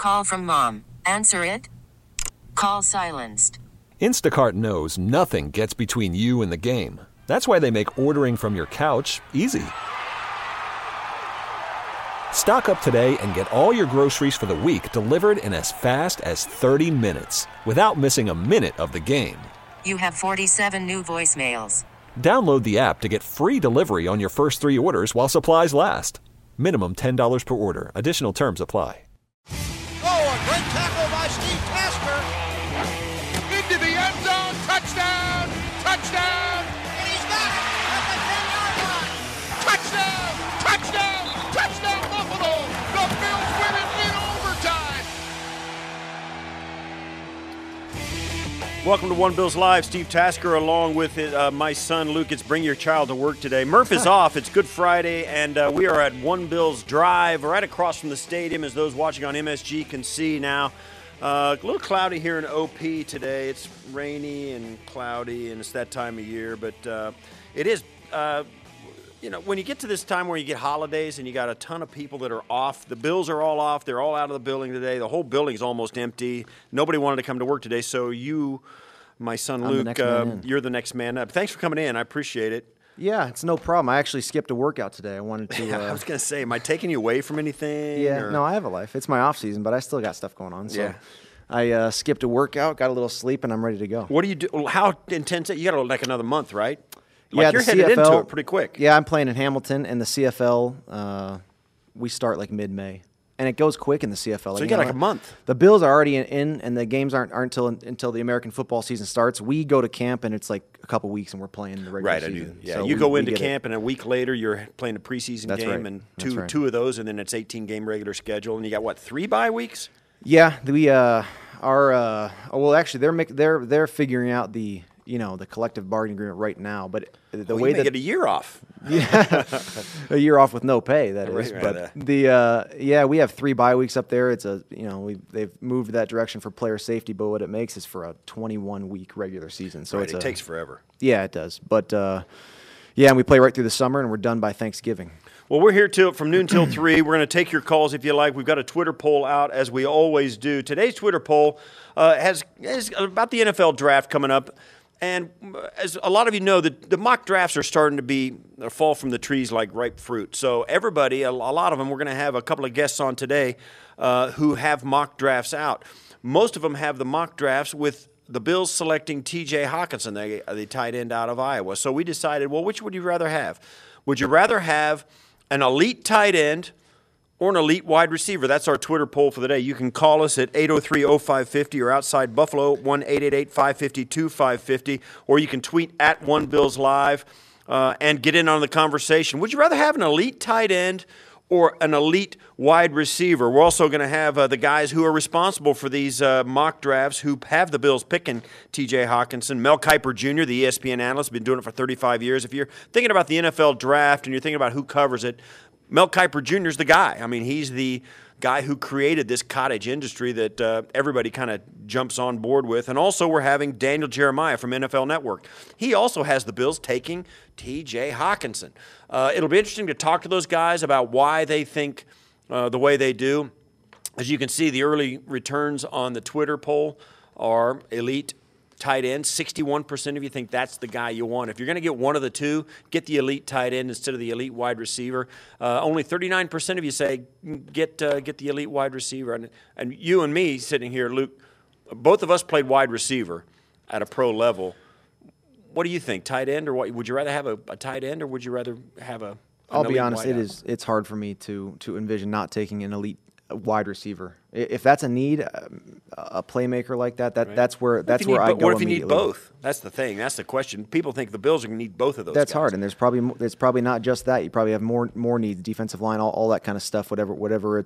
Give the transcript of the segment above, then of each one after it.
Call from mom. Answer it. Call silenced. Instacart knows nothing gets between you and the game. That's why they make ordering from your couch easy. Stock up today and get all your groceries for the week delivered in as fast as 30 minutes without missing a minute of the game. You have 47 new voicemails. Download the app to get free delivery on your first 3 orders while supplies last. Minimum $10 per order. Additional terms apply. Oh, a great tackle by Steve Tasker. Into the end zone. Touchdown! Touchdown! And he's got it at the 10-yard line. Touchdown! Touchdown! Touchdown, Buffalo! The Bills win it in overtime. Welcome to One Bills Live. Steve Tasker along with my son Luke. It's Bring Your Child to Work today. Murph is off. It's Good Friday, and we are at One Bills Drive, right across from the stadium, as those watching on MSG can see now. A little cloudy here in OP today. It's rainy and cloudy, and it's that time of year. But it is, when you get to this time where you get holidays and you got a ton of people that are off, the Bills are all off. They're all out of the building today. The whole building's almost empty. Nobody wanted to come to work today, so you, my son Luke, you're the next man up. Thanks for coming in. I appreciate it. Yeah, it's no problem. I actually skipped a workout today. I wanted to. I was going to say, am I taking you away from anything? Yeah, or? no, I have a life. It's my off season, but I still got stuff going on. So yeah. I skipped a workout, got a little sleep, and I'm ready to go. What do you do? How intense? You got like another month, right? Yeah, you're the headed CFL, into it pretty quick. Yeah, I'm playing in Hamilton, and the CFL, we start like mid-May. And it goes quick in the CFL. So you got like a month. The Bills are already in, and the games aren't until the American football season starts. We go to camp, and it's like a couple weeks, and we're playing the regular season. Right, I do. Yeah, so you go into camp, and a week later, you're playing a preseason That's game, right. and That's two of those, and then it's 18-game regular schedule. And you got, 3 bye weeks? Yeah, we actually they're figuring out the collective bargaining agreement right now, but the way you may get a year off. Yeah, a year off with no pay, that is. Right, But we have 3 bye weeks up there. It's they've moved that direction for player safety, but what it makes is for a 21-week regular season. So it takes forever. Yeah, it does. But and we play right through the summer, and we're done by Thanksgiving. Well, we're here from noon till 3. We're going to take your calls if you like. We've got a Twitter poll out, as we always do. Today's Twitter poll is about the NFL draft coming up. And as a lot of you know, the mock drafts are starting to fall from the trees like ripe fruit. So everybody, a lot of them, we're going to have a couple of guests on today who have mock drafts out. Most of them have the mock drafts with the Bills selecting T.J. Hockenson, the tight end out of Iowa. So we decided, well, which would you rather have? Would you rather have an elite tight end or an elite wide receiver? That's our Twitter poll for the day. You can call us at 803-0550 or outside Buffalo, 1-888-552-550, or you can tweet at OneBillsLive and get in on the conversation. Would you rather have an elite tight end or an elite wide receiver? We're also going to have the guys who are responsible for these mock drafts who have the Bills picking T.J. Hockenson. Mel Kiper Jr., the ESPN analyst, been doing it for 35 years. If you're thinking about the NFL draft and you're thinking about who covers it, Mel Kiper Jr. is the guy. I mean, he's the guy who created this cottage industry that everybody kind of jumps on board with. And also we're having Daniel Jeremiah from NFL Network. He also has the Bills taking T.J. Hockenson. It'll be interesting to talk to those guys about why they think the way they do. As you can see, the early returns on the Twitter poll are elite tight end. 61% of you think that's the guy you want. If you're going to get one of the two, get the elite tight end instead of the elite wide receiver. Only 39% of you say get the elite wide receiver. And you and me sitting here, Luke, both of us played wide receiver at a pro level. What do you think, tight end, or what? Would you rather have a tight end, or would you rather have a? I'll be honest, it's hard for me to envision not taking an elite wide receiver. If that's a need, a playmaker like that, that's where I go. What if you need both? That's the thing. That's the question. People think the Bills are going to need both of those. That's guys. hard, and there's probably not just that. You probably have more needs, defensive line, all that kind of stuff. Whatever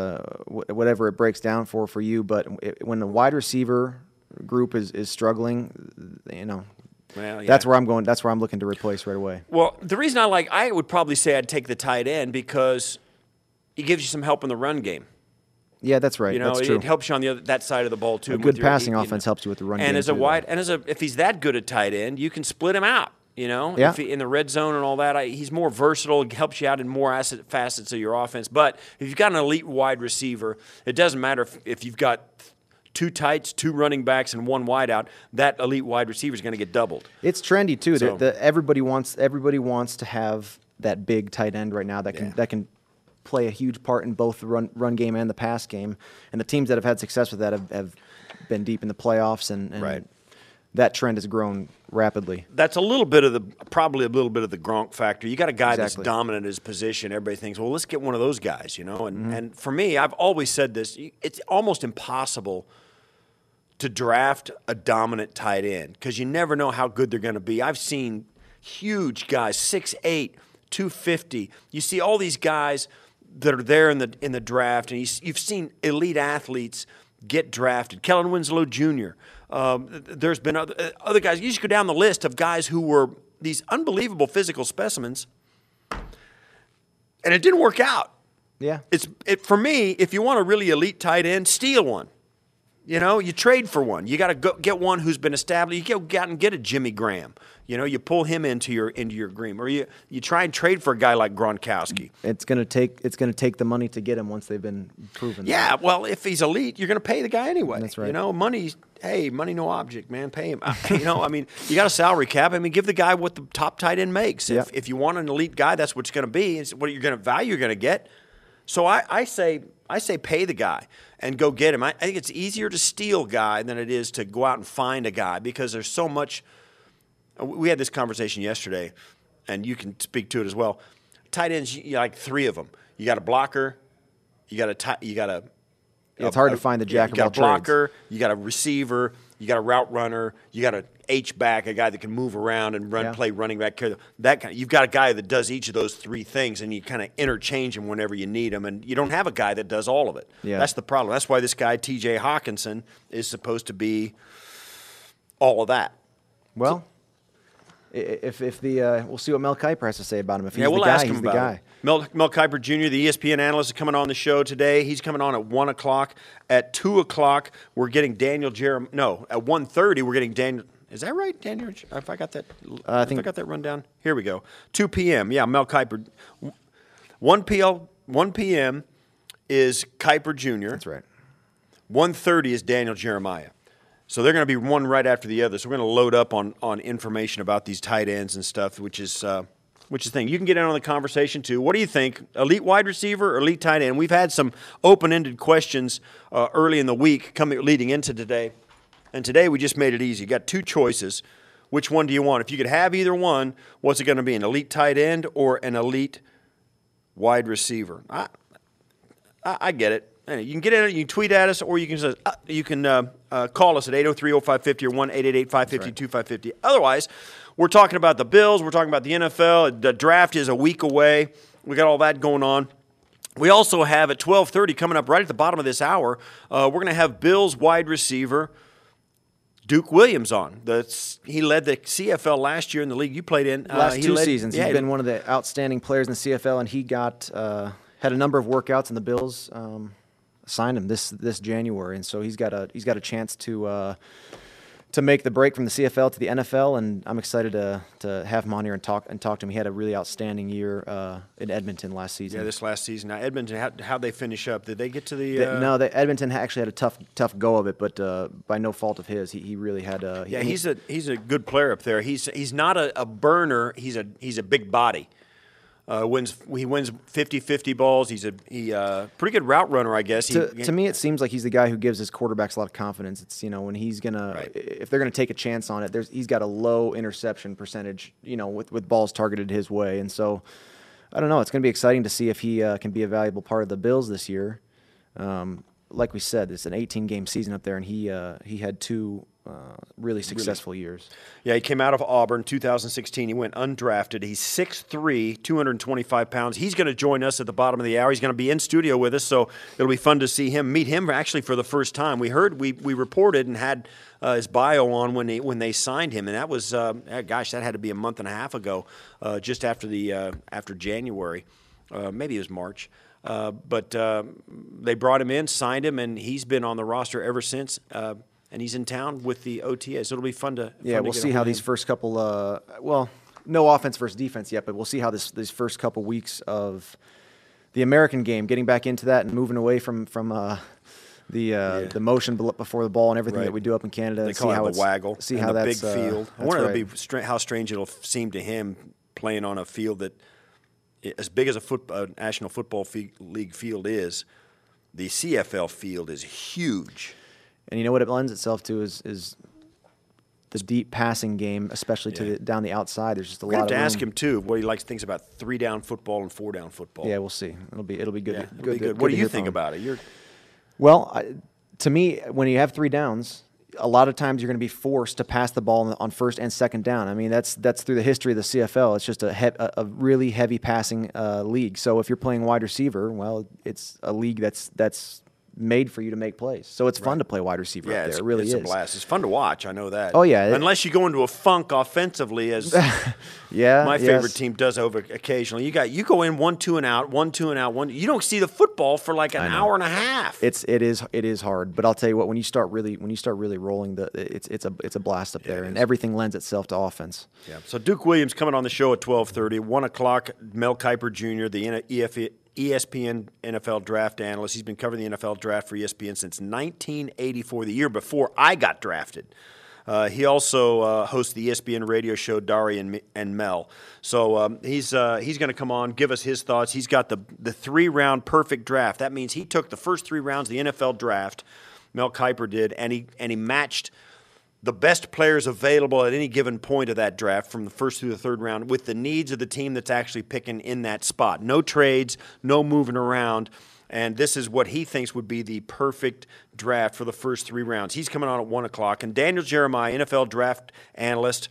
it breaks down for you. But when the wide receiver group is struggling, Well, yeah. That's where I'm going. That's where I'm looking to replace right away. Well, the reason I would probably say I'd take the tight end because it gives you some help in the run game. Yeah, that's right. That's true. It helps you on that side of the ball too. A good passing offense helps you with the run game. And if he's that good at tight end, you can split him out. You know, Yeah. if in the red zone and all that, he's more versatile, helps you out in more facets of your offense. But if you've got an elite wide receiver, it doesn't matter if you've got 2 tights, 2 running backs, and 1 wideout. That elite wide receiver is going to get doubled. It's trendy too. So- Everybody wants to have that big tight end right now that can play a huge part in both the run game and the pass game. And the teams that have had success with that have been deep in the playoffs, and Right. that trend has grown rapidly. That's probably a little bit of the Gronk factor. You got a guy that's dominant in his position. Everybody thinks, well, let's get one of those guys, you know. And for me, I've always said this: it's almost impossible to draft a dominant tight end because you never know how good they're going to be. I've seen huge guys, 6'8", 250. You see all these guys that are there in the draft, and you've seen elite athletes get drafted. Kellen Winslow Jr. There's been other guys. You just go down the list of guys who were these unbelievable physical specimens, and it didn't work out. Yeah. For me, if you want a really elite tight end, steal one. You know, you trade for one. You got to go get one who's been established. You go out and get a Jimmy Graham. You know, you pull him into your green, or you try and trade for a guy like Gronkowski. It's gonna take the money to get him once they've been proven. Yeah, well, if he's elite, you're going to pay the guy anyway. That's right. You know, money no object, man. Pay him. You know, I mean, you got a salary cap. I mean, give the guy what the top tight end makes. Yeah. If you want an elite guy, that's what it's going to be. It's what you're going to get. So I say pay the guy and go get him. I think it's easier to steal a guy than it is to go out and find a guy because there's so much. We had this conversation yesterday, and you can speak to it as well. Tight ends, you like 3 of them. You got a blocker, you got a. It's hard to find the jack You of got all a blocker, you got a receiver, you got a route runner, you got an H-back, a guy that can move around and play running back. That kind. You've got a guy that does each of those 3 things, and you kind of interchange them whenever you need them. And you don't have a guy that does all of it. Yeah. That's the problem. That's why this guy T.J. Hawkinson is supposed to be all of that. Well, if we'll see what Mel Kiper has to say about him. If he's we'll the guy, ask him he's the about guy. it. Mel Kiper Jr., the ESPN analyst, is coming on the show today. He's coming on at 1 o'clock. At 2 o'clock, we're getting Daniel Jeremiah. No, at 1:30, we're getting Daniel. Is that right, Daniel? If I got that, I got that rundown. Here we go. 2 p.m. Yeah, Mel Kiper. 1 p.m. is Kiper Jr. That's right. 1:30 is Daniel Jeremiah. So they're going to be one right after the other. So we're going to load up on information about these tight ends and stuff, which is the thing. You can get in on the conversation too. What do you think? Elite wide receiver or elite tight end? We've had some open-ended questions early in the week leading into today. And today we just made it easy. You got 2 choices. Which one do you want? If you could have either one, what's it going to be? An elite tight end or an elite wide receiver? I get it. You can get in it, you can tweet at us, or you can call us at 803-0550 or 1-888-550-2550. Otherwise, we're talking about the Bills, we're talking about the NFL. The draft is a week away. We got all that going on. We also have at 12:30 coming up right at the bottom of this hour, we're going to have Bills wide receiver Duke Williams on. He led the CFL last year in the league you played in. Last 2 seasons, he's been one of the outstanding players in the CFL, and he had a number of workouts, and the Bills signed him this January, and so he's got a chance to make the break from the CFL to the NFL, and I'm excited to have him on here and talk to him. He had a really outstanding year in Edmonton last season. Yeah, this last season. Now, Edmonton, how'd they finish up? Did they get to the? No, Edmonton actually had a tough go of it, but by no fault of his, he really had. He's a good player up there. He's not a burner. He's a big body. He wins 50-50 balls. He's a pretty good route runner, I guess. To me, it seems like he's the guy who gives his quarterbacks a lot of confidence. It's when he's if they're gonna take a chance on it, he's got a low interception percentage. With balls targeted his way, and so I don't know. It's gonna be exciting to see if he can be a valuable part of the Bills this year. Like we said, it's an 18-game season up there, and he had 2 really successful years. Yeah, he came out of Auburn 2016. He went undrafted. He's 6'3", 225 pounds. He's going to join us at the bottom of the hour. He's going to be in studio with us, so it'll be fun to meet him actually for the first time. We reported and had his bio on when they signed him, and that was that had to be a month and a half ago, just after January, maybe it was March. But they brought him in, signed him, and he's been on the roster ever since. And he's in town with the OTAs. So it'll be fun to we'll see how these first couple. no offense versus defense yet, but we'll see how these first couple weeks of the American game, getting back into that and moving away from the motion before the ball and everything that we do up in Canada. They call it the waggle. See how the that's big field. I that's wonder right. how strange it'll seem to him playing on a field that, as big as a National Football League field is, the CFL field is huge. And you know what it lends itself to is the deep passing game, especially to down the outside. There's just a lot of room. We have to ask him too what he thinks about 3-down football and 4-down football. Yeah, we'll see. It'll be good. Yeah, it'll be good. What do you think about it? Well, to me, when you have 3 downs, a lot of times you're going to be forced to pass the ball on first and second down. I mean, that's through the history of the CFL. It's just a really heavy passing league. So if you're playing wide receiver, well, it's a league that's made for you to make plays. So it's fun to play wide receiver up there. It really is. It's a blast. It's fun to watch. I know that. Oh, yeah. Unless you go into a funk offensively, as my favorite team does occasionally. You go in 1-2 and out, 1-2 and out, you don't see the football for like an hour and a half. It is hard. But I'll tell you what, when you start really rolling, it's a blast up there, and everything lends itself to offense. Yeah. So Duke Williams coming on the show at 12:30, 1 o'clock. Mel Kiper Jr., the ESPN NFL draft analyst. He's been covering the NFL draft for ESPN since 1984, the year before I got drafted. He also hosts the ESPN radio show Dari and Mel. So he's going to come on, give us his thoughts. He's got the 3-round perfect draft. That means he took the first 3 rounds of the NFL draft, Mel Kiper did, and he matched the best players available at any given point of that draft from the first through the third round with the needs of the team that's actually picking in that spot. No trades, no moving around, and this is what he thinks would be the perfect draft for the first 3 rounds. He's coming on at 1 o'clock, and Daniel Jeremiah, NFL draft analyst,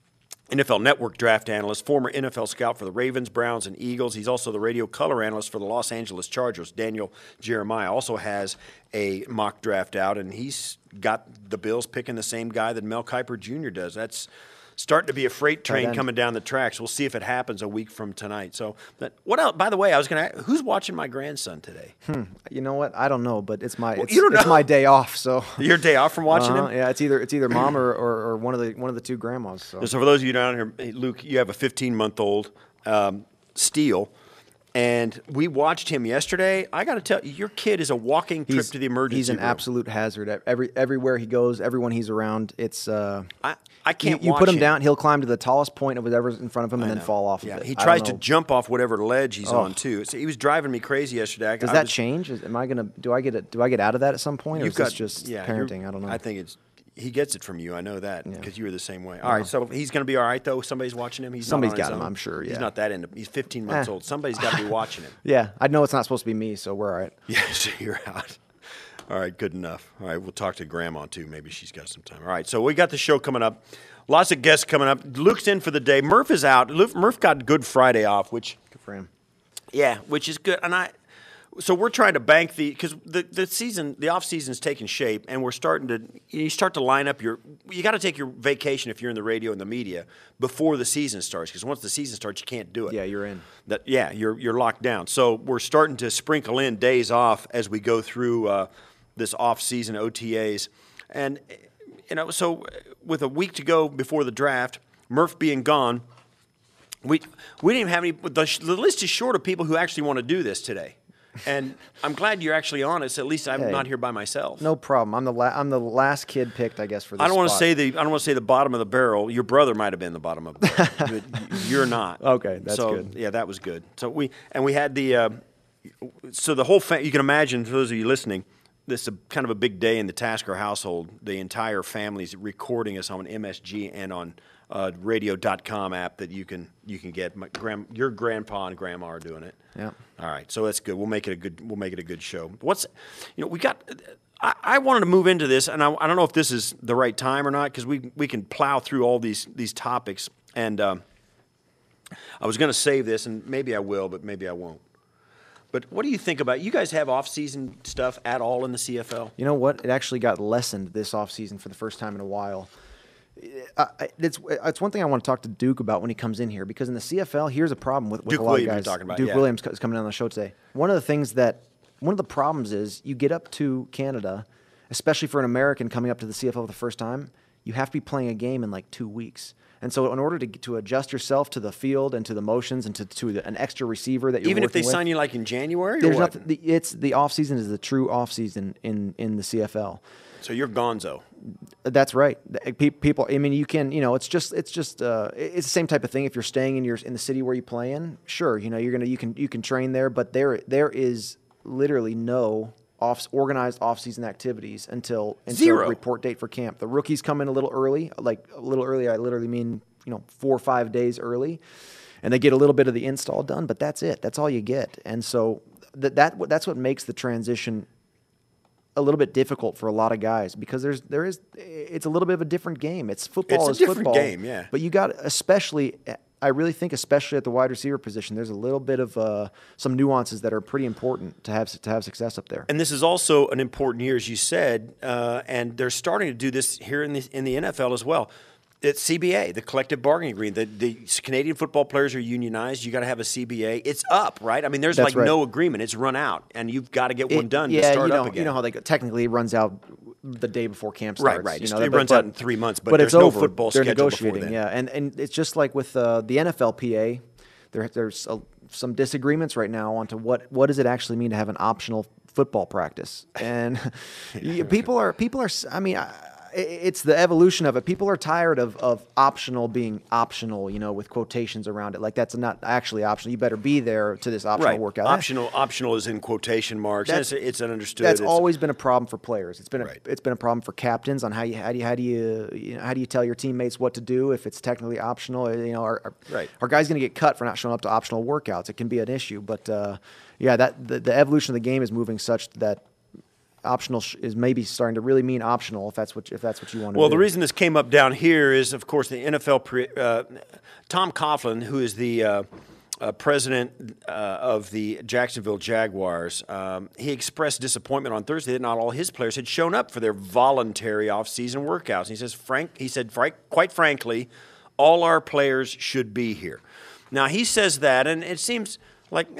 NFL Network draft analyst, former NFL scout for the Ravens, Browns, and Eagles. He's also the radio color analyst for the Los Angeles Chargers. Daniel Jeremiah also has a mock draft out, and he's got the Bills picking the same guy that Mel Kiper Jr. does. That's starting to be a freight train coming down the tracks. We'll see if it happens a week from tonight. So, what else? By the way, I was going to. Who's watching my grandson today? You know what? I don't know, but it's my my day off. So your day off from watching him? Yeah, it's either mom or one of the 2 grandmas. So for those of you down here, Luke, you have a 15-month-old Steele. And we watched him yesterday. I got to tell you, your kid is a walking trip to the emergency room. He's an absolute hazard. Everywhere he goes, everyone he's around, it's I can't. You put him down, he'll climb to the tallest point of whatever's in front of him and then fall off of it. He tries to jump off whatever ledge he's on too. So he was driving me crazy yesterday. Does that change? Do I get out of that at some point, or is this just parenting? I don't know. I think he gets it from you. I know that because you were the same way. All right, so he's going to be all right though. Somebody's watching him. Somebody's got him. I'm sure. Yeah. He's not that into. He's 15 months old. Somebody's got to be watching him. Yeah, I know it's not supposed to be me, so we're all right. Yeah, so you're out. All right, good enough. All right, we'll talk to Grandma too. Maybe she's got some time. All right, so we got the show coming up. Lots of guests coming up. Luke's in for the day. Murph is out. Murph got Good Friday off, which good for him. Yeah, which is good. And so we're trying to bank because the off season's taking shape, and we're starting to you start to line up you got to take your vacation if you're in the radio and the media before the season starts, because once the season starts you can't do it. Yeah, you're in. You're locked down. So we're starting to sprinkle in days off as we go through this off season OTAs, and so with a week to go before the draft, Murph being gone, we didn't even have any. The list is short of people who actually want to do this today. And I'm glad you're actually honest. At least I'm not here by myself. No problem. I'm the last kid picked, I guess, for this. I don't want to say the bottom of the barrel. Your brother might have been the bottom of the barrel. But you're not. Okay, that's good. Yeah, that was good. So we had the whole you can imagine, for those of you listening, this is kind of a big day in the Tasker household. The entire family's recording us on MSG and on radio.com app that you can get. Your grandpa and grandma are doing it. Yeah. All right, so that's good. We'll make it a good show. We got. I wanted to move into this, and I don't know if this is the right time or not, because we can plow through all these topics. And I was going to save this, and maybe I will, but maybe I won't. But what do you think about? You guys have off-season stuff at all in the CFL? You know what? It actually got lessened this off-season for the first time in a while. It's one thing I want to talk to Duke about when he comes in here, because in the CFL, here's a problem with Duke a lot Williams of guys. Talking about, Duke Williams is coming on the show today. One of the problems is you get up to Canada, especially for an American coming up to the CFL for the first time. you have to be playing a game in like 2 weeks. And so in order to adjust yourself to the field and to the motions and to an extra receiver that you're Even if they working with, sign you like in January, there's or what? nothing. It's the off season is the true off season in the CFL. So you're gonzo. That's right. People. I mean, you can. It's just. It's the same type of thing. If you're staying in the city where you play in, sure. You can train there, but there is literally no organized off-season activities until Zero. report date for camp. The rookies come in a little early. Like a little early, I literally mean 4 or 5 days early, and they get a little bit of the install done. But that's it. That's all you get. And so that's what makes the transition a little bit difficult for a lot of guys, because it's a little bit of a different game. It's football. It's a different football, game, yeah. But you got, I really think especially at the wide receiver position, there's a little bit of some nuances that are pretty important to have success up there. And this is also an important year, as you said, and they're starting to do this here in the NFL as well. It's CBA, the collective bargaining agreement. The Canadian football players are unionized. You got to have a CBA. It's up, right? I mean, there's That's right. no agreement. It's run out, and you've got to get one done to start up again. You know how technically it runs out the day before camp starts. Right. You It know, runs out in 3 months, but it's there's no over. football They're schedule negotiating, before then. yeah, and it's just like with the NFLPA. There's some disagreements right now onto what does it actually mean to have an optional football practice, and people are. I mean. It's the evolution of it. People are tired of optional being optional, with quotations around it. Like, that's not actually optional. You better be there to this optional workout. Optional is in quotation marks. It's understood. That's always been a problem for players. It's been Right. it's been a problem for captains on how do you tell your teammates what to do if it's technically optional. Are guys going to get cut for not showing up to optional workouts? It can be an issue. But the evolution of the game is moving such that optional is maybe starting to really mean optional if that's what you want to do. Well, the reason this came up down here is, of course, the NFL Tom Coughlin, who is the president of the Jacksonville Jaguars, he expressed disappointment on Thursday that not all his players had shown up for their voluntary off-season workouts. And he said, quite frankly, all our players should be here. Now, he says that, and it seems like,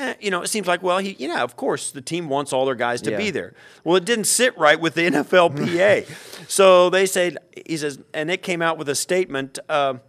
of course, the team wants all their guys to be there. Well, it didn't sit right with the NFLPA. So he says, and it came out with a statement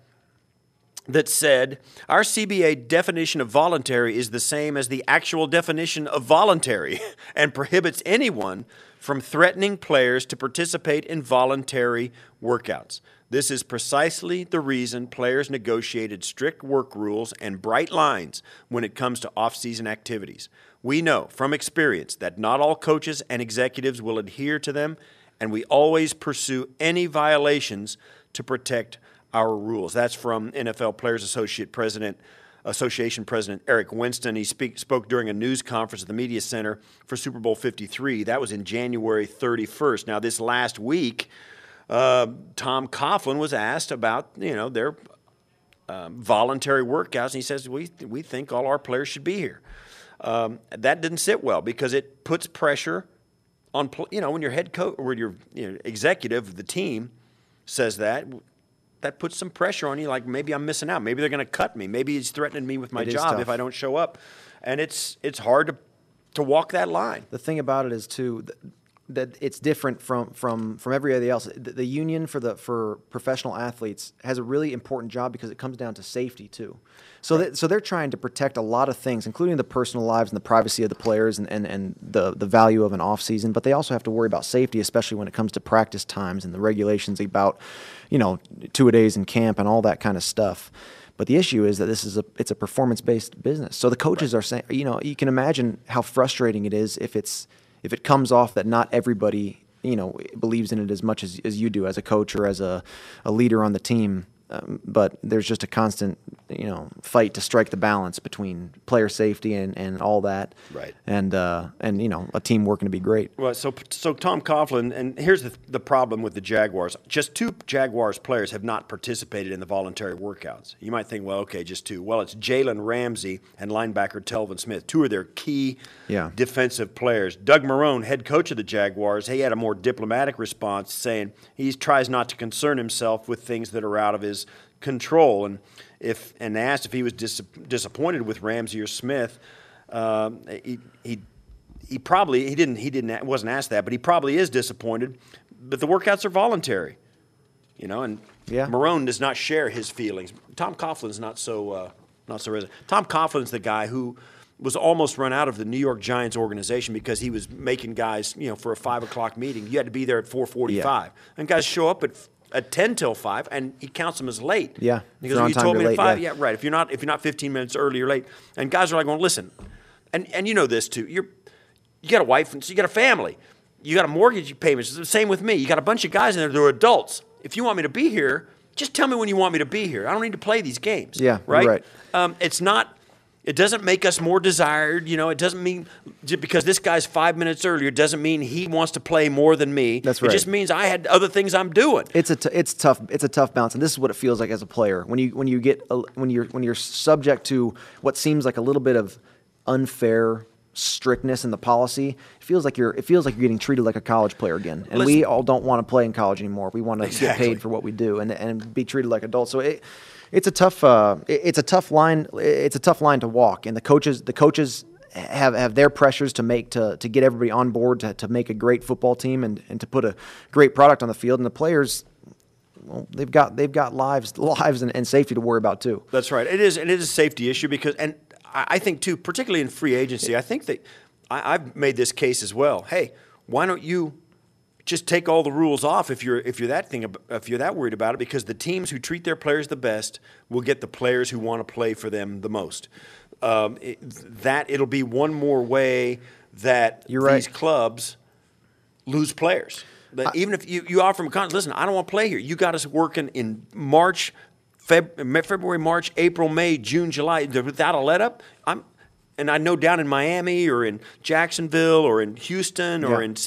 that said, our CBA definition of voluntary is the same as the actual definition of voluntary and prohibits anyone from threatening players to participate in voluntary workouts. This is precisely the reason players negotiated strict work rules and bright lines when it comes to off-season activities. We know from experience that not all coaches and executives will adhere to them, and we always pursue any violations to protect our rules. That's from NFL Players Association President Eric Winston. He spoke during a news conference at the Media Center for Super Bowl 53. That was in January 31st. Now, this last week, Tom Coughlin was asked about their voluntary workouts, and he says we think all our players should be here. That didn't sit well because it puts pressure on when your head coach or your executive of the team says that puts some pressure on you. Like, maybe I'm missing out. Maybe they're going to cut me. Maybe he's threatening me with my job if I don't show up, and it's hard to walk that line. The thing about it is too that it's different from everybody else. The union for professional athletes has a really important job because it comes down to safety too. So they're trying to protect a lot of things, including the personal lives and the privacy of the players and the value of an off season. But they also have to worry about safety, especially when it comes to practice times and the regulations about 2-a-days in camp and all that kind of stuff. But the issue is that it's a performance-based business. So the coaches are saying, you can imagine how frustrating it is if it comes off that not everybody, believes in it as much as you do as a coach or as a leader on the team. But there's just a constant, fight to strike the balance between player safety and all that. Right. And a team working to be great. Well, so Tom Coughlin, and here's the problem with the Jaguars. Just 2 Jaguars players have not participated in the voluntary workouts. You might think, well, okay, just 2. Well, it's Jalen Ramsey and linebacker Telvin Smith, 2 of their key defensive players. Doug Marrone, head coach of the Jaguars, he had a more diplomatic response, saying he tries not to concern himself with things that are out of his control. And they asked if he was disappointed with Ramsey or Smith. He wasn't asked that, but he probably is disappointed. But the workouts are voluntary. And Yeah. Marrone does not share his feelings. Tom Coughlin's not so resident. Tom Coughlin's the guy who was almost run out of the New York Giants organization because he was making guys, for a 5 o'clock meeting. You had to be there at 4:45, and guys show up at 10 till 5, and he counts them as late. Yeah, because if you're on you time, told me you're at late, 5. yeah. Yeah, right. If you're not 15 minutes early, you're late. And guys are like, well, listen, and you know this too. You got a wife, and so you got a family. You got a mortgage payments. It's the same with me. You got a bunch of guys in there that are adults. If you want me to be here, just tell me when you want me to be here. I don't need to play these games. Yeah, right. you're right. It's not. It doesn't make us more desired. It doesn't mean just because this guy's 5 minutes earlier doesn't mean he wants to play more than me. That's right. It just means I had other things I'm doing. It's tough. It's a tough balance, and this is what it feels like as a player when you're subject to what seems like a little bit of unfair strictness in the policy. It feels like you're getting treated like a college player again, and we all don't want to play in college anymore. We want to get paid for what we do and be treated like adults. So it's a tough line. It's a tough line to walk, and the coaches have their pressures to get everybody on board to make a great football team and to put a great product on the field, and the players, well, they've got lives and safety to worry about too. That's right. It is a safety issue because, and I think too, particularly in free agency, I think that I've made this case as well. Hey, why don't you just take all the rules off if you're that worried about it? Because the teams who treat their players the best will get the players who want to play for them the most. It'll be one more way that these clubs lose players. Even if you offer them a contract, listen, I don't want to play here. You got us working in March, February, March, April, May, June, July. Without a let-up, and I know down in Miami or in Jacksonville or in Houston or in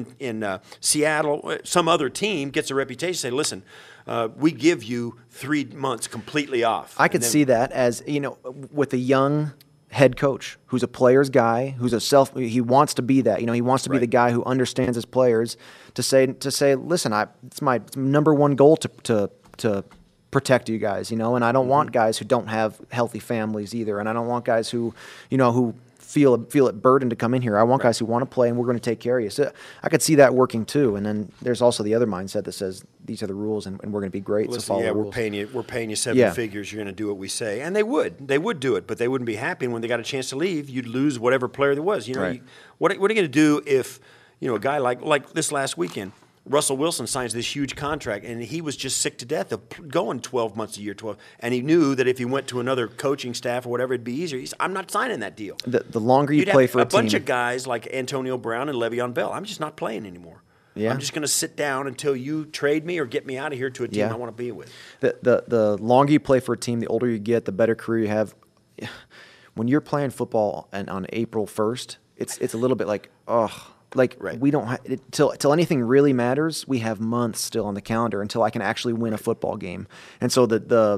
Seattle, some other team gets a reputation. Say, listen, we give you 3 months completely off. I could see that as with a young head coach who's a player's guy, he wants to be that. He wants to be the guy who understands his players. To say, listen, it's my number one goal to protect you guys, and I don't want guys who don't have healthy families either, and I don't want guys who feel it burdened to come in here. I want guys who want to play, and we're going to take care of you. So I could see that working too. And then there's also the other mindset that says these are the rules, and we're going to be great. Listen, so follow the rules. we're paying you seven figures. You're going to do what we say, and they would do it, but they wouldn't be happy. And when they got a chance to leave, you'd lose whatever player there was. Right. What are you going to do if a guy like this last weekend? Russell Wilson signs this huge contract, and he was just sick to death of going 12 months a year, and he knew that if he went to another coaching staff or whatever, it'd be easier. I'm not signing that deal. The longer you play for a team. bunch of guys like Antonio Brown and Le'Veon Bell, I'm just not playing anymore. Yeah. I'm just going to sit down until you trade me or get me out of here to a team I want to be with. The longer you play for a team, the older you get, the better career you have. When you're playing football and on April 1st, it's a little bit like, we don't till anything really matters. We have months still on the calendar until I can actually win a football game, and so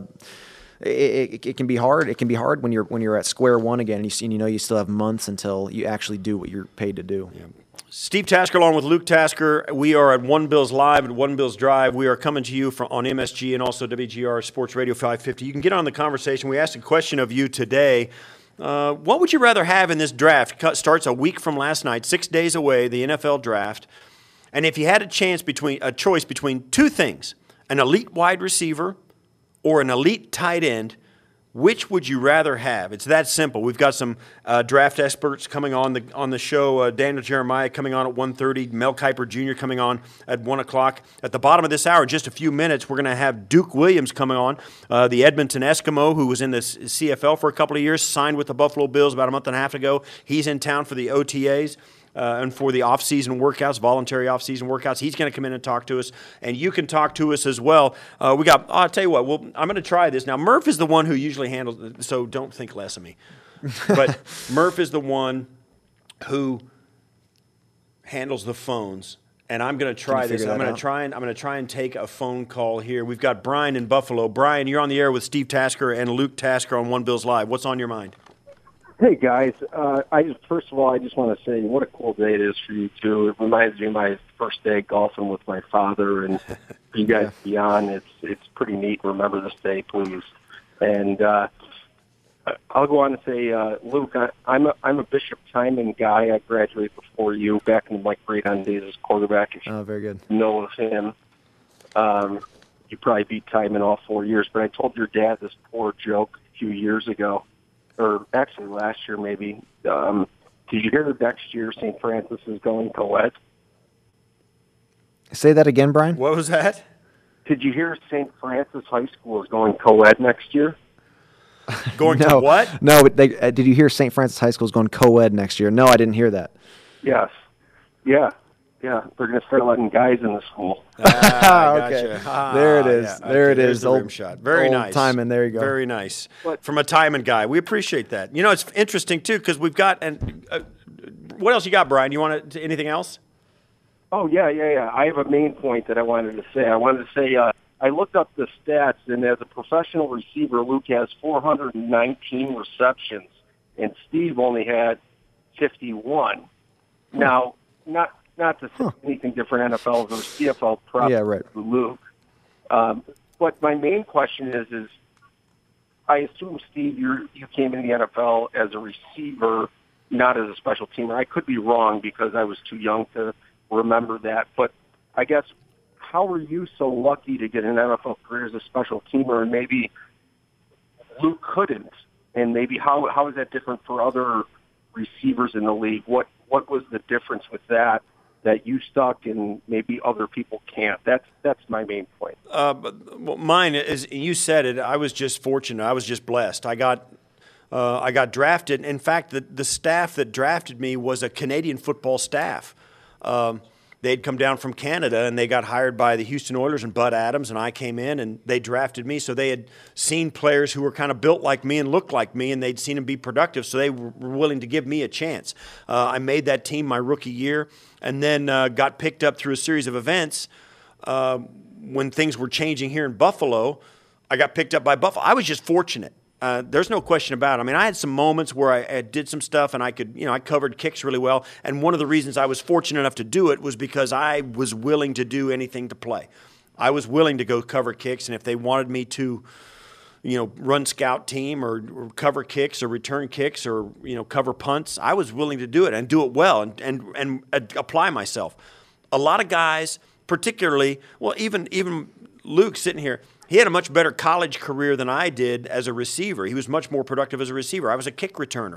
it can be hard. It can be hard when you're at square one again, and you still have months until you actually do what you're paid to do. Yeah. Steve Tasker along with Luke Tasker. We are at One Bills Live at One Bills Drive. We are coming to you on MSG and also WGR Sports Radio 550. You can get on the conversation. We asked a question of you today. What would you rather have in this draft? Starts a week from last night, 6 days away, the NFL draft. And if you had a choice between two things, an elite wide receiver or an elite tight end, which would you rather have? It's that simple. We've got some draft experts coming on the show. Daniel Jeremiah coming on at 1:30. Mel Kiper Jr. coming on at 1 o'clock. At the bottom of this hour, in just a few minutes, we're going to have Duke Williams coming on, the Edmonton Eskimo, who was in the CFL for a couple of years, signed with the Buffalo Bills about a month and a half ago. He's in town for the OTAs. And for the off-season workouts, voluntary off-season workouts, he's going to come in and talk to us, and you can talk to us as well. I'll tell you what, I'm going to try this. Now, Murph is the one who usually handles it, so don't think less of me. But Murph is the one who handles the phones, and I'm going to try this. I'm going to try and take a phone call here. We've got Brian in Buffalo. Brian, you're on the air with Steve Tasker and Luke Tasker on One Bills Live. What's on your mind? Hey guys, first of all, I just want to say what a cool day it is for you two. It reminds me of my first day golfing with my father, and for you guys to be on, it's pretty neat. Remember this day, please. And I'll go on and say, Luke, I'm a Bishop Timon guy. I graduated before you, back in Mike Braydon days as quarterback. If very good. You know of him. you probably beat Timon all 4 years. But I told your dad this poor joke a few years ago, or actually last year maybe. Did you hear that next year St. Francis is going co-ed? Say that again, Brian. What was that? Did you hear St. Francis High School is going co-ed next year? Going to what? No, but did you hear St. Francis High School is going co-ed next year? No, I didn't hear that. Yes. Yeah. They're going to start letting guys in the school. Okay. Gotcha. There it is. Yeah. There it There's is. the rim shot. Very old nice. Timon. There you go. Very nice. But- From a Timon guy. We appreciate that. You know, it's interesting, too, because we've got what else you got, Brian? You want anything else? Oh, yeah. I have a main point that I wanted to say. I looked up the stats, and as a professional receiver, Luke has 419 receptions, and Steve only had 51. Now, not to say anything different NFL or CFL prep to Luke, but my main question is I assume, Steve, you came in the NFL as a receiver, not as a special teamer. I could be wrong because I was too young to remember that, but I guess how were you so lucky to get an NFL career as a special teamer, and maybe Luke couldn't? And maybe how is that different for other receivers in the league? What was the difference with that you stuck and maybe other people can't? That's my main point. Mine is, you said it, I was just fortunate. I was just blessed. I got drafted. In fact, the staff that drafted me was a Canadian football staff. They'd come down from Canada, and they got hired by the Houston Oilers and Bud Adams, and I came in, and they drafted me. So they had seen players who were kind of built like me and looked like me, and they'd seen them be productive, so they were willing to give me a chance. I made that team my rookie year, and then got picked up through a series of events. When things were changing here in Buffalo, I got picked up by Buffalo. I was just fortunate. There's no question about it. I mean, I had some moments where I did some stuff, and I covered kicks really well. And one of the reasons I was fortunate enough to do it was because I was willing to do anything to play. I was willing to go cover kicks, and if they wanted me to, run scout team or cover kicks or return kicks or, cover punts, I was willing to do it and do it well and apply myself. A lot of guys, particularly, well, even Luke sitting here, he had a much better college career than I did as a receiver. He was much more productive as a receiver. I was a kick returner.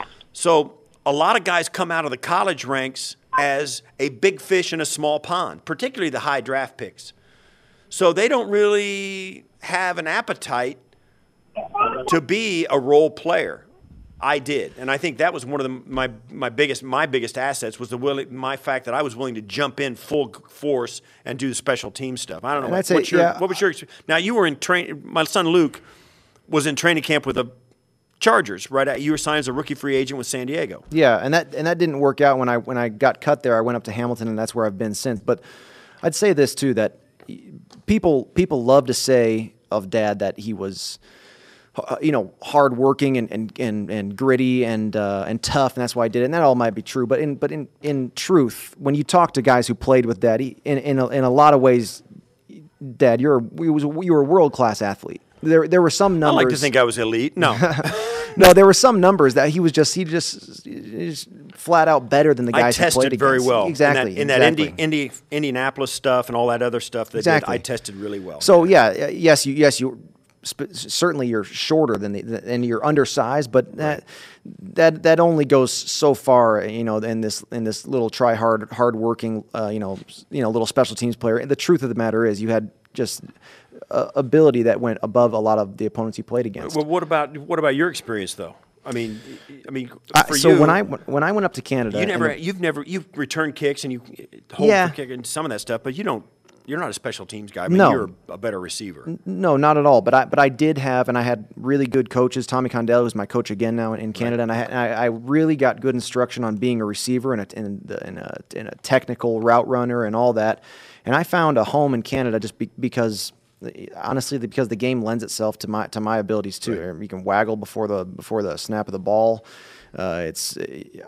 So a lot of guys come out of the college ranks as a big fish in a small pond, particularly the high draft picks. So they don't really have an appetite to be a role player. I did, and I think that was one of my biggest assets was my fact that I was willing to jump in full force and do the special team stuff. I don't know. What was your experience? Now you were in my son Luke was in training camp with the Chargers, right? You were signed as a rookie free agent with San Diego. Yeah, and that didn't work out when I got cut there. I went up to Hamilton, and that's where I've been since. But I'd say this too, that people love to say of Dad that he was hardworking and gritty and tough, and that's why I did it. And that all might be true, but in truth, when you talk to guys who played with Dad, in a lot of ways, Dad, you were a world-class athlete. There were some numbers. I like to think I was elite. No. No, there were some numbers that he just flat out better than the guys who played against. I tested very well. Exactly. In that Indianapolis stuff and all that other stuff that I tested really well. So yes, you certainly you're shorter and you're undersized, but that only goes so far, in this little hard-working, little special teams player. And the truth of the matter is, you had just ability that went above a lot of the opponents you played against. Well, what about your experience though? I mean, for so you, when I went up to Canada, you've returned kicks and you hold for kick and some of that stuff, but you're not a special teams guy. I mean, you're a better receiver. No, not at all. But I did have, and I had really good coaches. Tommy Condell, who's my coach again now in Canada, right. And I really got good instruction on being a receiver and a technical route runner and all that. And I found a home in Canada just because the game lends itself to my abilities too. Right. You can waggle before the snap of the ball. It's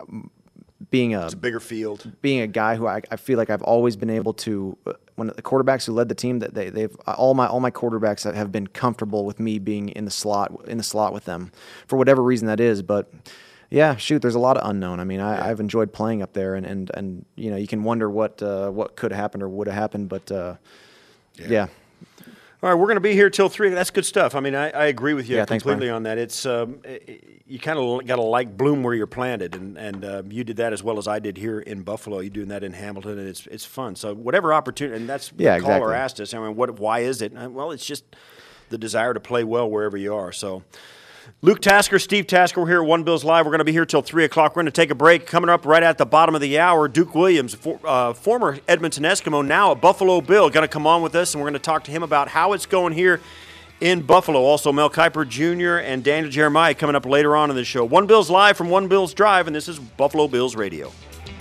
a bigger field. Being a guy who I feel like I've always been able to, when the quarterbacks who led the team, that they've all my quarterbacks have been comfortable with me being in the slot with them, for whatever reason that is. But yeah, there's a lot of unknown. I mean, I've enjoyed playing up there, and you can wonder what could have happened or would have happened, but yeah. All right, we're going to be here till 3. That's good stuff. I mean, I agree with you Thanks, completely Brian. on that. It's you kind of got to like bloom where you're planted, and you did that as well as I did here in Buffalo. You're doing that in Hamilton, and it's fun. So whatever opportunity, and that's what the caller exactly. asked us. I mean, why is it? Well, it's just the desire to play well wherever you are. So Luke Tasker, Steve Tasker, we're here at One Bills Live. We're going to be here till 3 o'clock. We're going to take a break. Coming up right at the bottom of the hour, Duke Williams, former Edmonton Eskimo, now a Buffalo Bill, going to come on with us, and we're going to talk to him about how it's going here in Buffalo. Also, Mel Kiper Jr. and Daniel Jeremiah coming up later on in the show. One Bills Live from One Bills Drive, and this is Buffalo Bills Radio.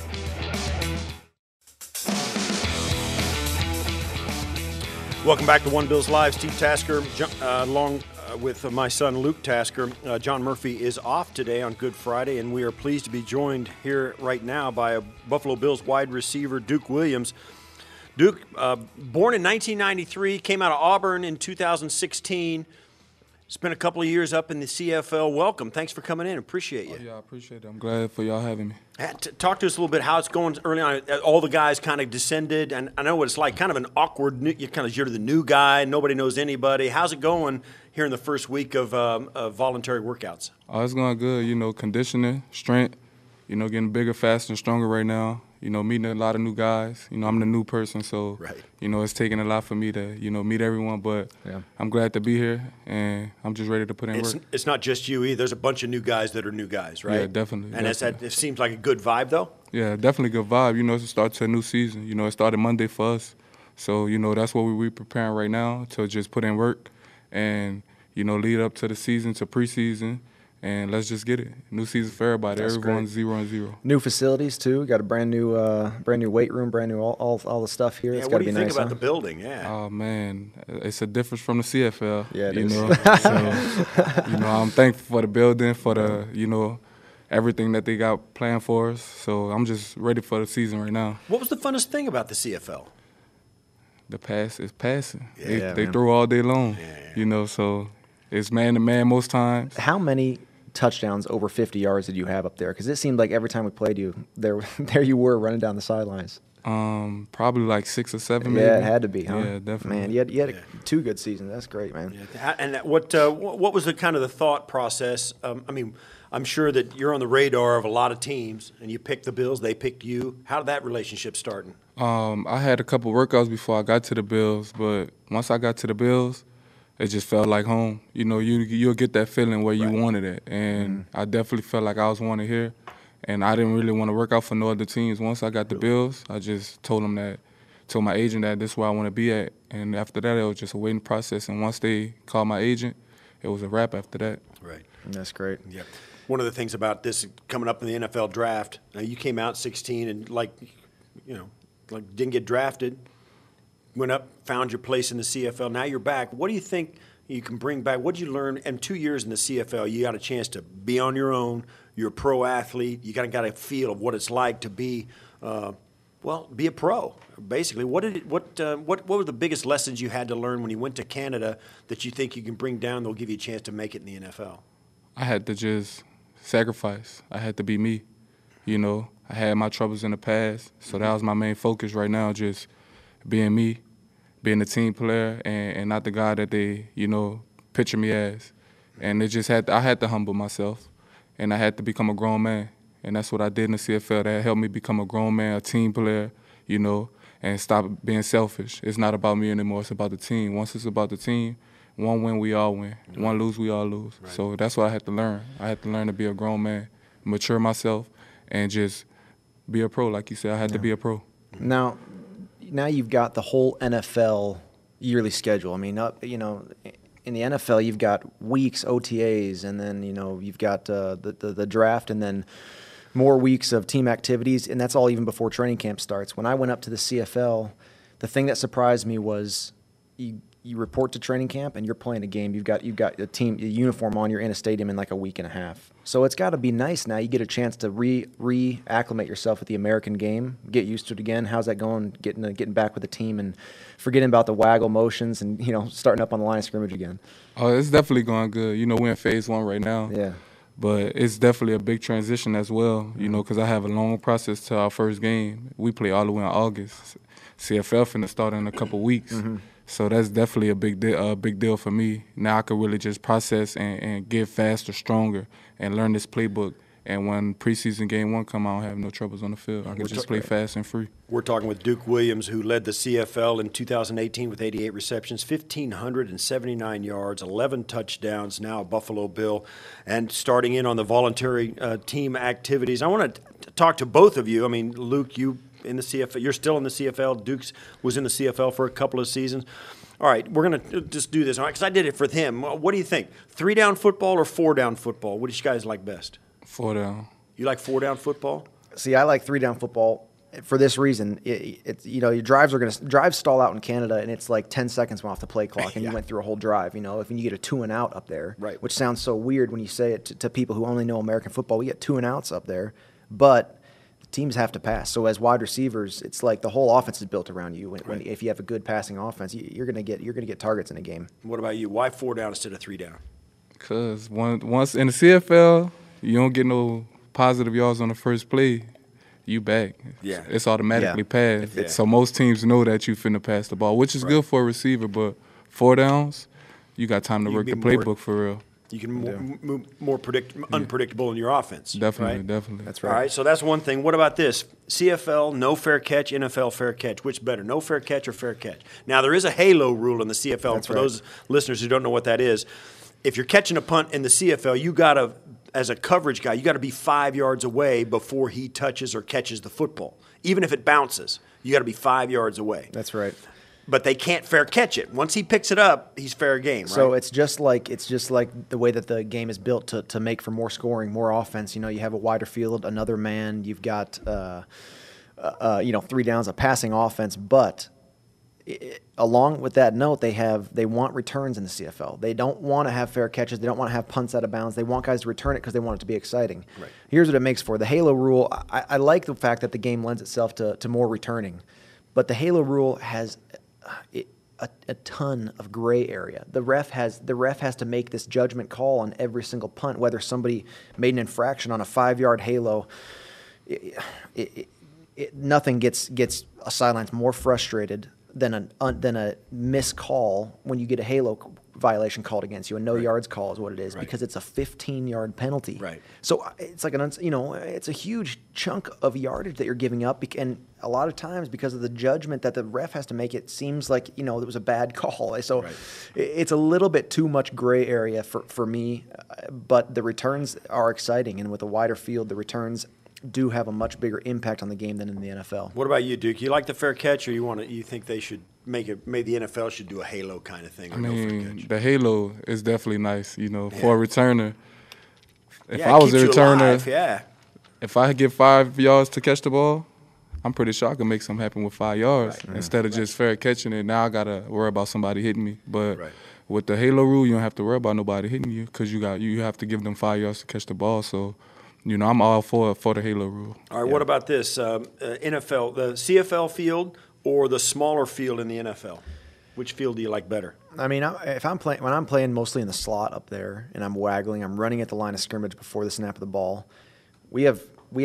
Welcome back to One Bills Live. Steve Tasker, along with my son Luke Tasker. John Murphy is off today on Good Friday, and we are pleased to be joined here right now by a Buffalo Bills wide receiver, Duke Williams. Duke, born in 1993, came out of Auburn in 2016, spent a couple of years up in the CFL. Welcome. Thanks for coming in. Appreciate you. Oh, yeah, I appreciate it. I'm glad for y'all having me. Talk to us a little bit how it's going early on. All the guys kind of descended, and I know what it's like, kind of an awkward, you're the new guy, nobody knows anybody. How's it going here in the first week of voluntary workouts? Oh, it's going good. Conditioning, strength, getting bigger, faster, and stronger right now. Meeting a lot of new guys. I'm the new person, so, right. It's taking a lot for me to, meet everyone. But I'm glad to be here, and I'm just ready to put in work. It's not just you either. There's a bunch of new guys that are new guys, right? Yeah, definitely. And definitely. It seems like a good vibe, though? Yeah, definitely good vibe. It's the start to a new season. It started Monday for us. So, that's what we're preparing right now, to just put in work and, lead up to the season, to preseason. And let's just get it. New season for everybody. That's Everyone's great. 0-0. New facilities too. Got a brand new weight room, brand new all the stuff here. Yeah, It's what got do to you be think nice. about the building? Yeah. Oh man, it's a difference from the CFL. Yeah, it is. So, I'm thankful for the building, for the everything that they got planned for us. So I'm just ready for the season right now. What was the funnest thing about the CFL? The pass is passing. Yeah, they man. throw all day long. So it's man to man most times. How many touchdowns over 50 yards did you have up there? Because it seemed like every time we played you, there you were running down the sidelines. Probably like 6 or 7 maybe. Yeah, it had to be, huh? Yeah, definitely. Man, you had 2 good seasons. That's great, man. Yeah. And what was the kind of the thought process? I'm sure that you're on the radar of a lot of teams, and you picked the Bills, they picked you. How did that relationship start? I had a couple workouts before I got to the Bills, but once I got to the Bills, it just felt like home. You'll get that feeling where you wanted it, and I definitely felt like I was wanted here, and I didn't really want to work out for no other teams. Once I got the Bills, I just told my agent that this is where I want to be at, and after that, it was just a waiting process, and once they called my agent, it was a wrap after that. Right. That's great. Yeah. One of the things about this coming up in the NFL draft, you came out 16 and didn't get drafted, went up, found your place in the CFL. Now you're back. What do you think you can bring back? What did you learn? And 2 years in the CFL, you got a chance to be on your own. You're a pro athlete. You got a feel of what it's like to be, be a pro. Basically, what were the biggest lessons you had to learn when you went to Canada that you think you can bring down? They'll give you a chance to make it in the NFL. I had to just sacrifice. I had to be me. I had my troubles in the past, so that was my main focus right now, just being me, being a team player, and not the guy that they, picture me as. And I had to humble myself, and I had to become a grown man. And that's what I did in the CFL. That helped me become a grown man, a team player, and stop being selfish. It's not about me anymore. It's about the team. Once it's about the team, one win, we all win. One lose, we all lose. Right. So that's what I had to learn. I had to learn to be a grown man, mature myself, and just be a pro. Like you said, I had to be a pro. Now you've got the whole NFL yearly schedule. I mean, in the NFL, you've got weeks, OTAs, and then, you've got the draft, and then more weeks of team activities, and that's all even before training camp starts. When I went up to the CFL, the thing that surprised me was you report to training camp and you're playing a game. You've got a uniform on. You're in a stadium in like a week and a half. So it's got to be nice now. You get a chance to reacclimate yourself with the American game, get used to it again. How's that going? Getting back with the team and forgetting about the waggle motions and starting up on the line of scrimmage again. Oh, it's definitely going good. We're in phase 1 right now. Yeah. But it's definitely a big transition as well, you know, because I have a long process to our first game. We play all the way in August. CFL finna start in a couple weeks. So that's definitely a big deal for me. Now I can really just process and get faster, stronger, and learn this playbook. And when preseason game 1 come out, I don't have no troubles on the field. I can just play fast and free. We're talking with Duke Williams, who led the CFL in 2018 with 88 receptions, 1,579 yards, 11 touchdowns, now a Buffalo Bill, and starting in on the voluntary team activities. I want to talk to both of you. I mean, Luke, you in the CFL, you're still in the CFL. Duke's was in the CFL for a couple of seasons. All right, we're going to just do this, all right, because I did it for him. What do you think, 3-down football or 4-down football? What do you guys like best? 4 down. You like 4-down football? See, I like 3-down football for this reason. It's you know, your drives stall out in Canada, and it's like 10 seconds off the play clock, and you went through a whole drive. You know, if you get a 2-and-out up there, right, which sounds so weird when you say it to people who only know American football. We get 2-and-outs up there, but teams have to pass. So as wide receivers, it's like the whole offense is built around you. If you have a good passing offense, you're gonna get targets in a game. What about you? Why 4-down instead of 3-down? Because once in the CFL, you don't get no positive yards on the first play, you back. Yeah. It's automatically passed. So most teams know that you finna pass the ball, which is good for a receiver, but 4 downs, you got time to work the playbook for real. You can move more unpredictable in your offense. Definitely, right? definitely. That's right. All right, so that's one thing. What about this? CFL, no fair catch, NFL, fair catch. Which better, no fair catch or fair catch? Now, there is a halo rule in the CFL. That's for right. those listeners who don't know what that is, if you're catching a punt in the CFL, you got to, as a coverage guy, you got to be 5 yards away before he touches or catches the football. Even if it bounces, you got to be 5 yards away. That's right. But they can't fair catch it. Once he picks it up, he's fair game, right? So it's just like the way that the game is built to make for more scoring, more offense. You know, you have a wider field, another man. You've got 3 downs, a passing offense. But along with that note, they want returns in the CFL. They don't want to have fair catches. They don't want to have punts out of bounds. They want guys to return it because they want it to be exciting. Right. Here's what it makes for. The halo rule, I like the fact that the game lends itself to more returning. But the halo rule has a ton of gray area. The ref has to make this judgment call on every single punt, whether somebody made an infraction on a 5-yard halo. Nothing gets a sidelines more frustrated than a missed call when you get a halo violation called against you. A no yards call is what it is, because it's a 15-yard penalty. Right. So it's like it's a huge chunk of yardage that you're giving up, and a lot of times because of the judgment that the ref has to make, it seems like it was a bad call. So it's a little bit too much gray area for me, but the returns are exciting, and with a wider field, the returns do have a much bigger impact on the game than in the NFL. What about you, Duke? You like the fair catch, or you think they should maybe the NFL should do a halo kind of thing? Or no fair catch? The halo is definitely nice, for a returner. If it I was a keeps you returner, alive, if I get 5 yards to catch the ball, I'm pretty sure I can make something happen with 5 yards instead of just fair catching it. Now I gotta worry about somebody hitting me, but with the halo rule, you don't have to worry about nobody hitting you because you have to give them 5 yards to catch the ball. So. I'm all for the halo rule. All right, what about this? NFL, the CFL field or the smaller field in the NFL? Which field do you like better? I mean, when I'm playing mostly in the slot up there and I'm running at the line of scrimmage before the snap of the ball, we have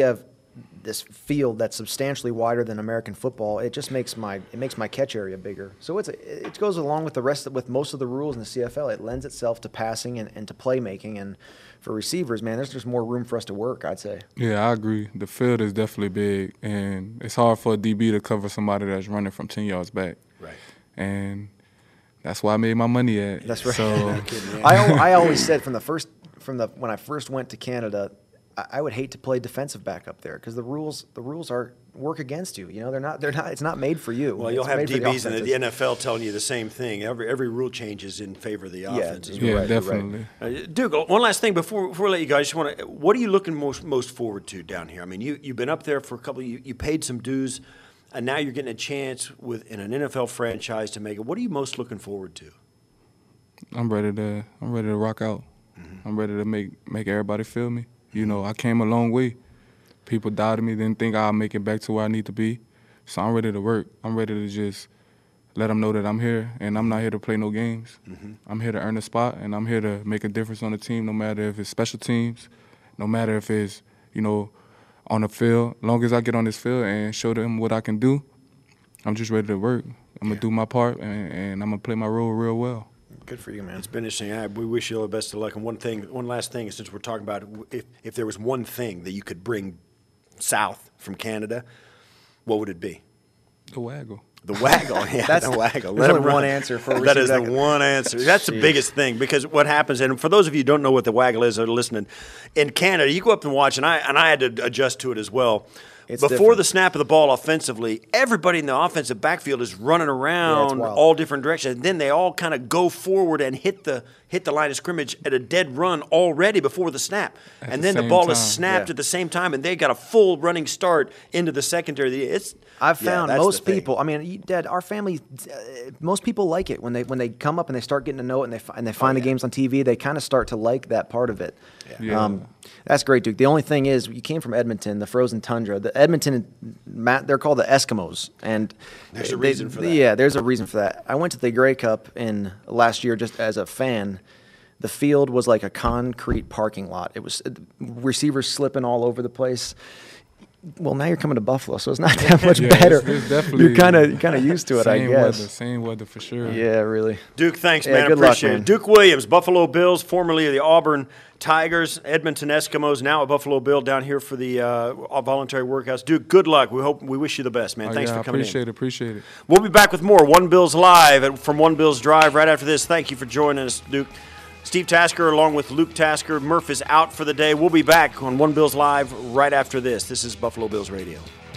this field that's substantially wider than American football. It just makes my catch area bigger. So it goes along with with most of the rules in the CFL. It lends itself to passing and to playmaking, and for receivers, man, there's just more room for us to work, I'd say. Yeah, I agree. The field is definitely big, and it's hard for a DB to cover somebody that's running from 10 yards back. Right. And that's why I made my money at. That's right. So I always said when I first went to Canada, I would hate to play defensive back up there because the rules work against you. They're not. It's not made for you. Well, you'll have DBs in the NFL telling you the same thing. Every rule change is in favor of the offense. Yeah, definitely. Duke, one last thing before we let you guys. What are you looking most forward to down here? I mean, you've been up there for a couple. You paid some dues, and now you're getting a chance in an NFL franchise to make it. What are you most looking forward to? I'm ready to rock out. Mm-hmm. I'm ready to make everybody feel me. I came a long way. People doubted me, didn't think I'll make it back to where I need to be. So I'm ready to work. I'm ready to just let them know that I'm here, and I'm not here to play no games. I'm here to earn a spot, and I'm here to make a difference on the team, no matter if it's special teams, no matter if it's, on the field. As long as I get on this field and show them what I can do, I'm just ready to work. I'm going to do my part, and I'm going to play my role real well. Good for you, man. It's been interesting. We wish you all the best of luck. And one last thing, since we're talking about if there was one thing that you could bring south from Canada, what would it be? The waggle. The waggle, yeah, That's the waggle. There's only one answer for that is the one answer. That's the biggest thing, because what happens, and for those of you who don't know what the waggle is or listening, in Canada, you go up and watch, and I had to adjust to it as well. Before different. the snap of the ball offensively, everybody in the offensive backfield is running around all different directions. And then they all kind of go forward and hit the line of scrimmage at a dead run already before the snap. And then the ball is snapped at the same time, and they got a full running start into the secondary. I've found most people. I mean, Dad, our family, most people like it when they come up and they start getting to know it and they find the games on TV. They kind of start to like that part of it. Yeah. That's great, Duke. The only thing is, you came from Edmonton, the frozen tundra. The Edmonton, they're called the Eskimos, and there's a reason for that. Yeah, there's a reason for that. I went to the Grey Cup last year just as a fan. The field was like a concrete parking lot. It was receivers slipping all over the place. Well, now you're coming to Buffalo, so it's not that much better. It's definitely you're kind of used to it, I guess. Same weather for sure. Yeah, really. Duke, thanks, man. Good Appreciate luck, it. man. Duke Williams, Buffalo Bills, formerly of the Auburn Tigers, Edmonton Eskimos, now a Buffalo Bill down here for the voluntary workouts. Duke, good luck. We wish you the best, man. Thanks for coming in. Appreciate it. We'll be back with more One Bills Live from One Bills Drive right after this. Thank you for joining us, Duke. Steve Tasker along with Luke Tasker. Murph is out for the day. We'll be back on One Bills Live right after this. This is Buffalo Bills Radio.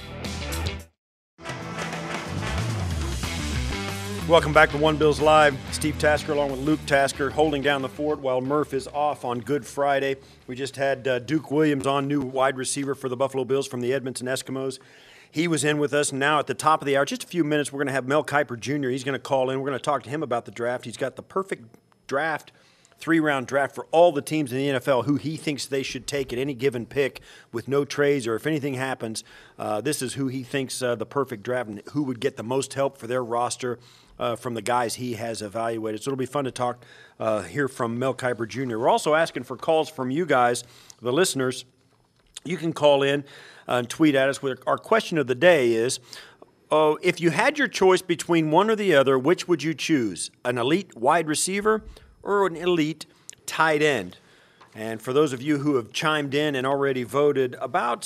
Welcome back to One Bills Live. Steve Tasker along with Luke Tasker holding down the fort while Murph is off on Good Friday. We just had Duke Williams on, new wide receiver for the Buffalo Bills from the Edmonton Eskimos. He was in with us. Now at the top of the hour, just a few minutes, we're going to have Mel Kiper Jr. He's going to call in. We're going to talk to him about the draft. He's got the perfect draft, 3-round draft for all the teams in the NFL, who he thinks they should take at any given pick with no trades, or if anything happens, this is who he thinks the perfect draft and who would get the most help for their roster from the guys he has evaluated. So it'll be fun to talk, hear from Mel Kiper Jr. We're also asking for calls from you guys, the listeners. You can call in and tweet at us. Our question of the day is, if you had your choice between one or the other, which would you choose? An elite wide receiver or an elite tight end? And for those of you who have chimed in and already voted, around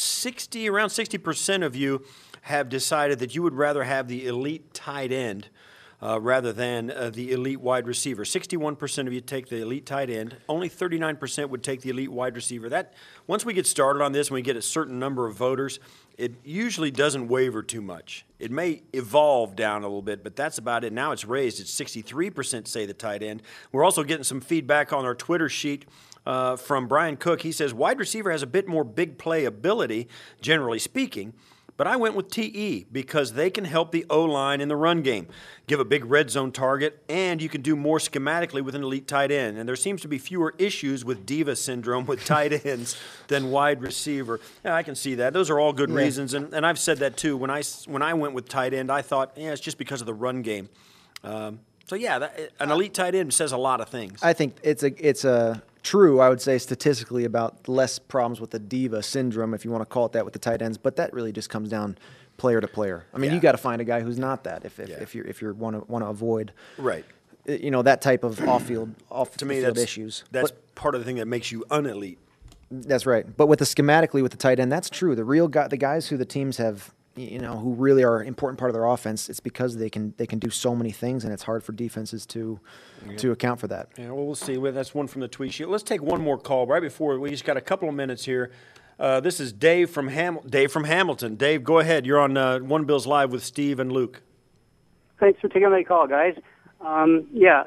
60% of you have decided that you would rather have the elite tight end rather than the elite wide receiver. 61% of you take the elite tight end. Only 39% would take the elite wide receiver. That, once we get started on this and we get a certain number of voters, it usually doesn't waver too much. It may evolve down a little bit, but that's about it. Now it's raised. It's 63% say the tight end. We're also getting some feedback on our Twitter sheet from Brian Cook. He says, wide receiver has a bit more big play ability, generally speaking, but I went with TE because they can help the O-line in the run game, give a big red zone target, and you can do more schematically with an elite tight end. And there seems to be fewer issues with diva syndrome with tight ends than wide receiver. Yeah, I can see that. Those are all good reasons, and I've said that too. When I went with tight end, I thought, it's just because of the run game. An elite tight end says a lot of things. I think it's a true, I would say, statistically about less problems with the diva syndrome, if you want to call it that, with the tight ends. But that really just comes down player to player. I mean, you got to find a guy who's not that if you want to avoid that type of off-field issues. That's part of the thing that makes you unelite. That's right. But with the tight end, that's true. The guys who the teams have, who really are an important part of their offense, it's because they can do so many things, and it's hard for defenses to account for that. Yeah, well, we'll see. That's one from the tweet sheet. Let's take one more call right before we just got a couple of minutes here. This is Dave from Hamilton. Dave, go ahead. You're on One Bills Live with Steve and Luke. Thanks for taking my call, guys. And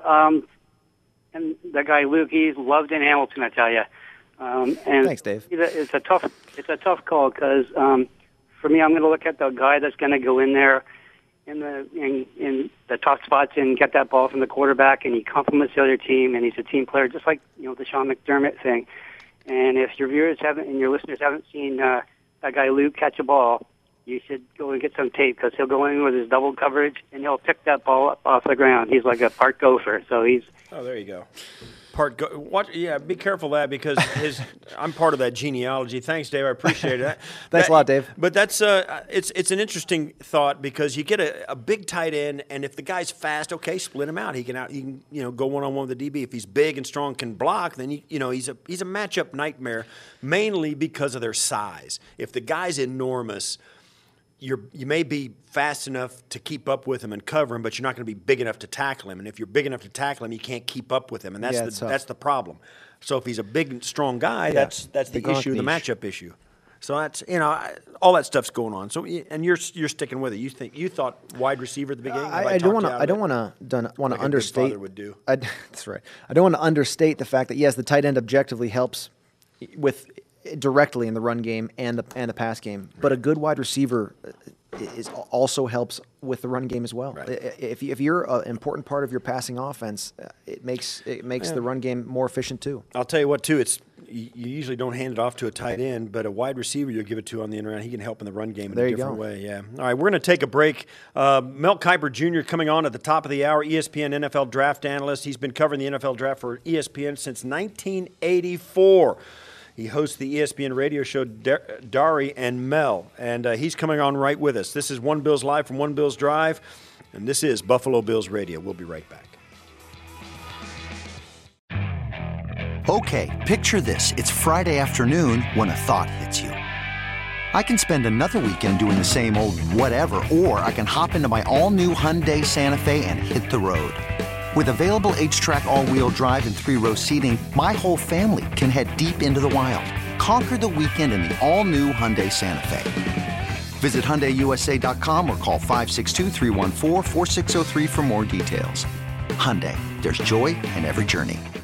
the guy Luke, he's loved in Hamilton, I tell you. And thanks, Dave. It's a tough call because for me, I'm going to look at the guy that's going to go in there in the tough spots and get that ball from the quarterback, and he complements the other team, and he's a team player, just like the Sean McDermott thing. And if your viewers haven't and your listeners haven't seen that guy Luke catch a ball, you should go and get some tape because he'll go in with his double coverage and he'll pick that ball up off the ground. He's like a part gopher, so he's. Oh, there you go. Yeah, be careful of that because I'm part of that genealogy. Thanks, Dave. I appreciate it. Thanks a lot, Dave. But that's it's an interesting thought because you get a big tight end, and if the guy's fast, okay, split him out. He can go one-on-one with the DB. If he's big and strong, can block, then he's a matchup nightmare, mainly because of their size. If the guy's enormous, you may be fast enough to keep up with him and cover him, but you're not going to be big enough to tackle him. And if you're big enough to tackle him, you can't keep up with him, and that's the problem. So if he's a big and strong guy, that's the issue, the matchup issue. So that's all that stuff's going on. So and you're sticking with it. You thought wide receiver at the beginning. I don't want to understate. Would do. That's right. I don't want to understate the fact that yes, the tight end objectively helps directly in the run game and the pass game, but a good wide receiver also helps with the run game as well. Right. If you're an important part of your passing offense, it makes the run game more efficient too. I'll tell you what too. You usually don't hand it off to a tight end, but a wide receiver you'll give it to on the end around. He can help in the run game in a different way. Yeah. All right, we're going to take a break. Mel Kiper Jr. coming on at the top of the hour. ESPN NFL draft analyst. He's been covering the NFL draft for ESPN since 1984. He hosts the ESPN radio show Dari and Mel, and he's coming on right with us. This is One Bills Live from One Bills Drive, and this is Buffalo Bills Radio. We'll be right back. Okay, picture this. It's Friday afternoon when a thought hits you. I can spend another weekend doing the same old whatever, or I can hop into my all-new Hyundai Santa Fe and hit the road. With available H-Track all-wheel drive and 3-row seating, my whole family can head deep into the wild. Conquer the weekend in the all-new Hyundai Santa Fe. Visit HyundaiUSA.com or call 562-314-4603 for more details. Hyundai, there's joy in every journey.